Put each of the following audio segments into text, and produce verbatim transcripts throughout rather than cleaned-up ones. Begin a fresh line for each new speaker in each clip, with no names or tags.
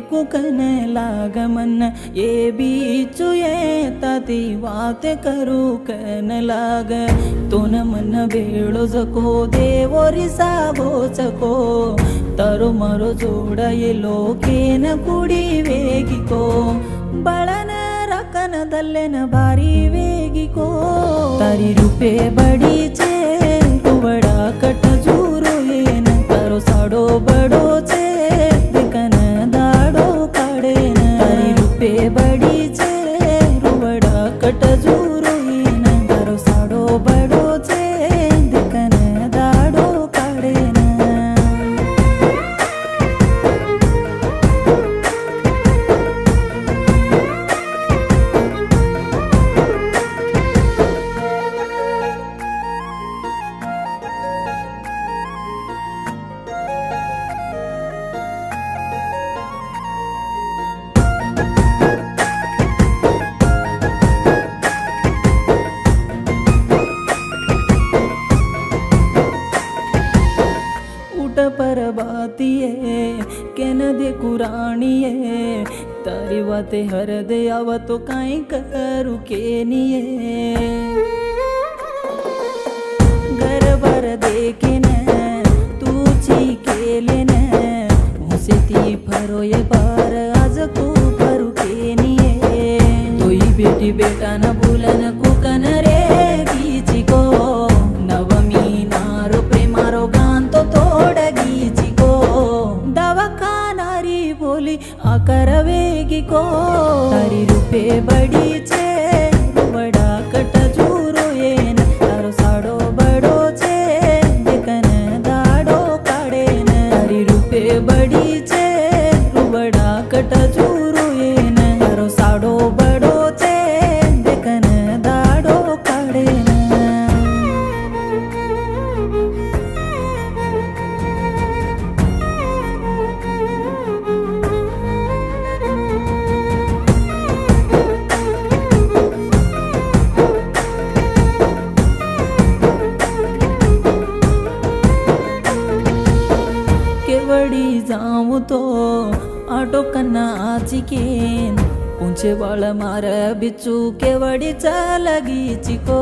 कुकन लाग मन ये बीचु ये ताती वाते करू कन लाग तोन मन बेळो जको देवोरी साबो चको तरो मरो जोड ये लोकेन कुडी वेगिको बळन रकन दल्लेन भारी वेगिको तारी रूपे बडीचे कुवडा कट जुरो येन तरो साडो बडोचे दिकन दाडो काडेन तारी रूपे बडीचे रुवडा कट जुरो येन तरो साडो बडोचे दिकन दाडो काडेन पर बातिए केन दे कुराणिए तारी वाते हर दे आव तो काई करू केनिए घर बर देखेन तूची केलेन मुसे ती फरो ये पार आज को फरू केनिए तोई बेटी बेटा न भूलन कुकन रे कीची को नवमी नारो प्रेमारो गान तो तोड बोली आकर वेगिको तारी रूपे बडीचे रुवडा कट जुरो येन तारो साडो बडोचे दिकन दाडो काडेन तारी रूपे बडीचे रुवडा कट जुरो येन तारो साडो बडोचे दिकन दाडो काडेन केवड़ी जाऊं तो आटो कन्ना आचिकेन ऊंचे वाल मार बिचू केवड़ी चलगी चिको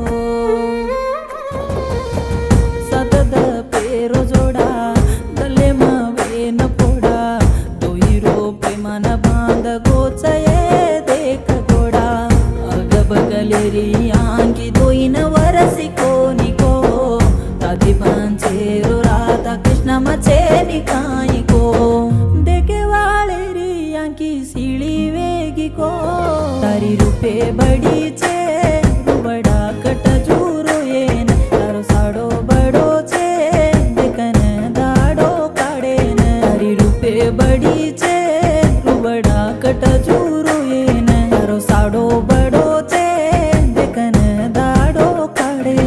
सतद पेरो जोड़ा गले मावे न पोड़ा दोईरो प्रेमान बांध गोचये देख गोड़ा अग बगलेरी आंगी दोईन वरसी कोनिको तादी पांचेरो राधा कृष्ण मचे निकाई को देखे वाले रिया की सीढ़ी वेगी को तारी रूपे बडीचे रुवडा कट जुरो येन तारो साडो बडोचे दिकन दाडो काडेन तारी रूपे बडीचे रुवडा कट जुरो येन तारो साडो बडोचे दिकन दाडो काडेन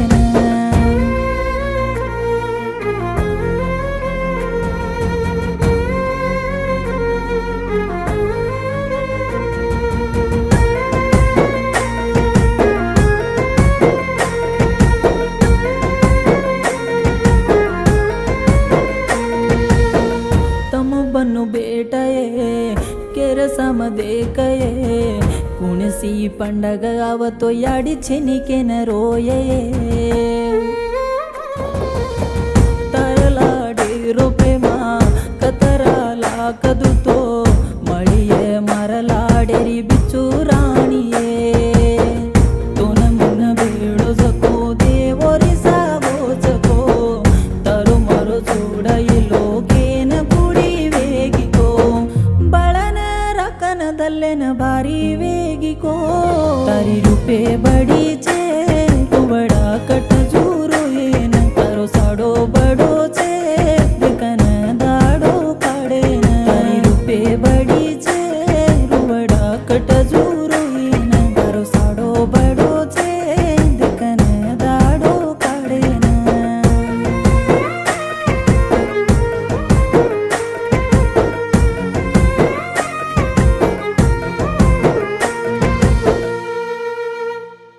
बनु बेटये केरसम देखये कुणसी पंडग आवतो याडी छिनिकेन रोये तरलाडेरो प्रेमा कतराला कदुतो मळिये मरलाडेरी बिचू राणिये तोन मन बेडो जको देवोरी सावो जको तरो मरो जोडये लोकेन दल्लेन भारी वेगिको तारी रूपे बडीचे